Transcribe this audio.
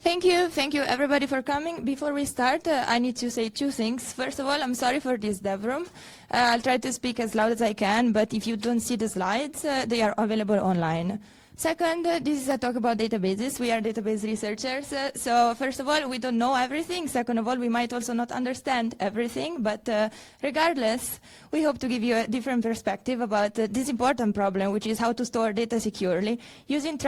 Thank you everybody for coming. Before we start, I need to say two things. First of all, I'm sorry for this dev room. I'll try to speak as loud as I can, but if you don't see the slides, they are available online. Second, this is a talk about databases. We are database researchers. So first of all, we don't know everything. Second of all, we might also not understand everything. But regardless, we hope to give you a different perspective about this important problem, which is how to store data securely using